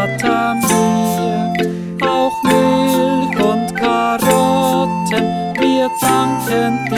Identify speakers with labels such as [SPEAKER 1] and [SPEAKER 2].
[SPEAKER 1] Vater mir auch Milch und Karotten. Wir danken